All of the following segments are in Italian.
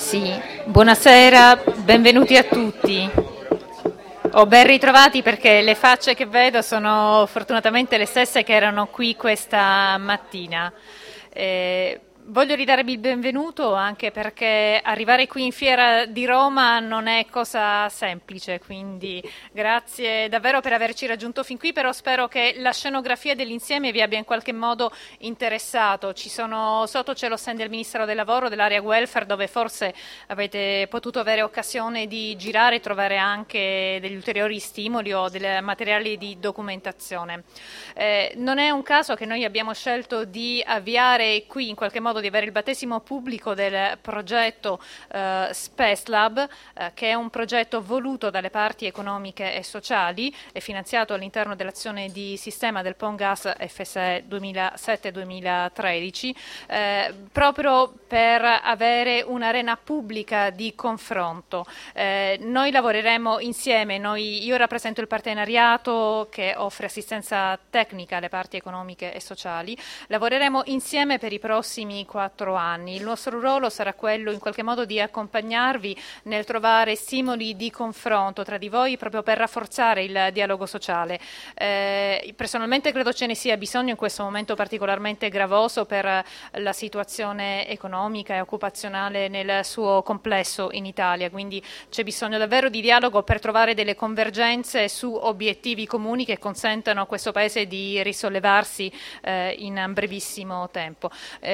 Sì, buonasera, benvenuti a tutti. O ben ritrovati perché le facce che vedo sono fortunatamente le stesse che erano qui questa mattina. Voglio ridarvi il benvenuto anche perché arrivare qui in Fiera di Roma non è cosa semplice, quindi grazie davvero per averci raggiunto fin qui, però spero che la scenografia dell'insieme vi abbia in qualche modo interessato. Sotto c'è lo stand del Ministero del Lavoro, dell'area welfare, dove forse avete potuto avere occasione di girare e trovare anche degli ulteriori stimoli o dei materiali di documentazione. Non è un caso che noi abbiamo scelto di avviare qui in qualche modo di avere il battesimo pubblico del progetto Space Lab, che è un progetto voluto dalle parti economiche e sociali e finanziato all'interno dell'azione di sistema del PONGAS FSE 2007-2013, proprio per avere un'arena pubblica di confronto. Noi lavoreremo insieme, io rappresento il partenariato che offre assistenza tecnica alle parti economiche e sociali, lavoreremo insieme per i prossimi 4 anni. Il nostro ruolo sarà quello in qualche modo di accompagnarvi nel trovare stimoli di confronto tra di voi proprio per rafforzare il dialogo sociale. Personalmente credo ce ne sia bisogno in questo momento particolarmente gravoso per la situazione economica e occupazionale nel suo complesso in Italia, quindi c'è bisogno davvero di dialogo per trovare delle convergenze su obiettivi comuni che consentano a questo Paese di risollevarsi in brevissimo tempo.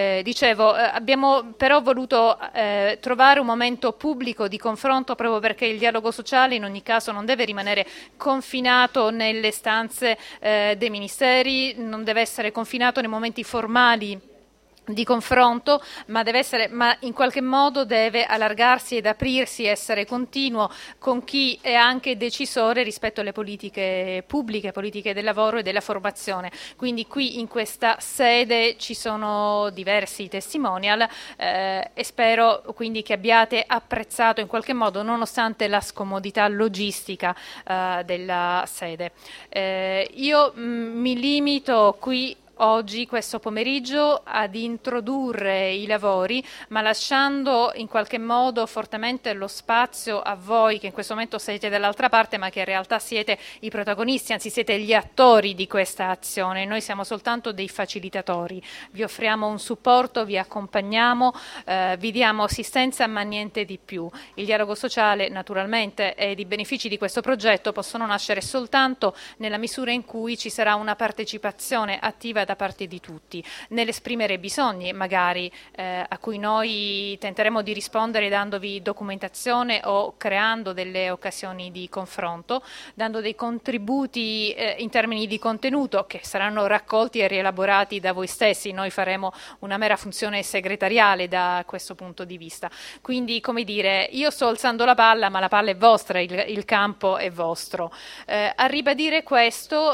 Abbiamo però voluto trovare un momento pubblico di confronto proprio perché il dialogo sociale in ogni caso non deve rimanere confinato nelle stanze dei ministeri, non deve essere confinato nei momenti formali di confronto, ma in qualche modo deve allargarsi ed aprirsi, essere continuo con chi è anche decisore rispetto alle politiche pubbliche, politiche del lavoro e della formazione. Quindi qui in questa sede ci sono diversi testimonial e spero quindi che abbiate apprezzato in qualche modo, nonostante la scomodità logistica della sede. Io mi limito qui oggi, questo pomeriggio, ad introdurre i lavori, ma lasciando in qualche modo fortemente lo spazio a voi che in questo momento siete dall'altra parte, ma che in realtà siete i protagonisti, anzi siete gli attori di questa azione. Noi siamo soltanto dei facilitatori, vi offriamo un supporto, vi accompagniamo, vi diamo assistenza, ma niente di più. Il dialogo sociale naturalmente e i benefici di questo progetto possono nascere soltanto nella misura in cui ci sarà una partecipazione attiva da parte di tutti, nell'esprimere bisogni magari a cui noi tenteremo di rispondere dandovi documentazione o creando delle occasioni di confronto, dando dei contributi in termini di contenuto che saranno raccolti e rielaborati da voi stessi. Noi faremo una mera funzione segretariale da questo punto di vista. Quindi, come dire, io sto alzando la palla, ma la palla è vostra, il campo è vostro. A ribadire questo,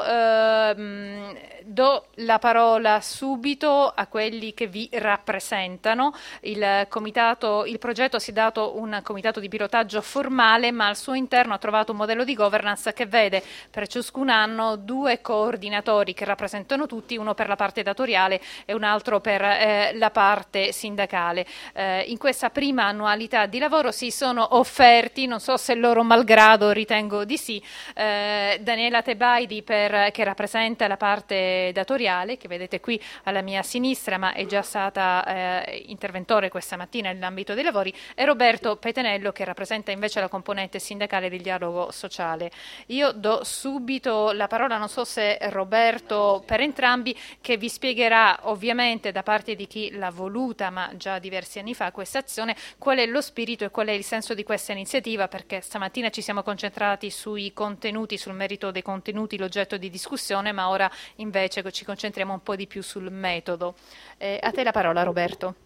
do la parola subito a quelli che vi rappresentano. Il progetto si è dato un comitato di pilotaggio formale, ma al suo interno ha trovato un modello di governance che vede per ciascun anno 2 coordinatori che rappresentano tutti, uno per la parte datoriale e un altro per la parte sindacale. In questa prima annualità di lavoro si sono offerti, non so se loro malgrado, ritengo di sì, Daniela Tebaidi che rappresenta la parte datoriale, che vedete qui alla mia sinistra, ma è già stata interventore questa mattina nell'ambito dei lavori, e Roberto Petenello, che rappresenta invece la componente sindacale del dialogo sociale. Io do subito la parola, non so se Roberto, per entrambi, che vi spiegherà ovviamente da parte di chi l'ha voluta, ma già diversi anni fa, questa azione, qual è lo spirito e qual è il senso di questa iniziativa, perché stamattina ci siamo concentrati sui contenuti, sul merito dei contenuti, l'oggetto di discussione, ma ora invece ci concentriamo un po' di più sul metodo. A te la parola, Roberto.